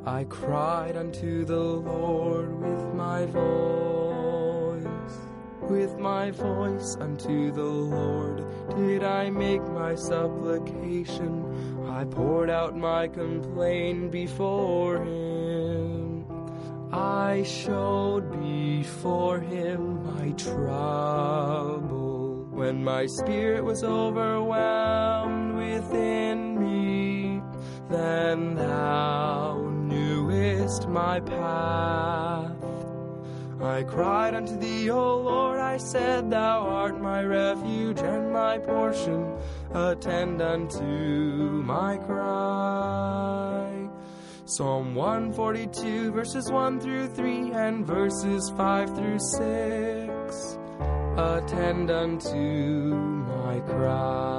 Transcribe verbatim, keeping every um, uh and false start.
I cried unto the Lord with my voice. With my voice unto the Lord did I make my supplication. I poured out my complaint before him. I showed before him my trouble. When my spirit was overwhelmed within me, then thou knewest my path. I cried unto thee, O Lord, I said, thou art my refuge and my portion. Attend unto my cry. Psalm one forty-two, verses one through three, and verses five through six. Attend unto my cry.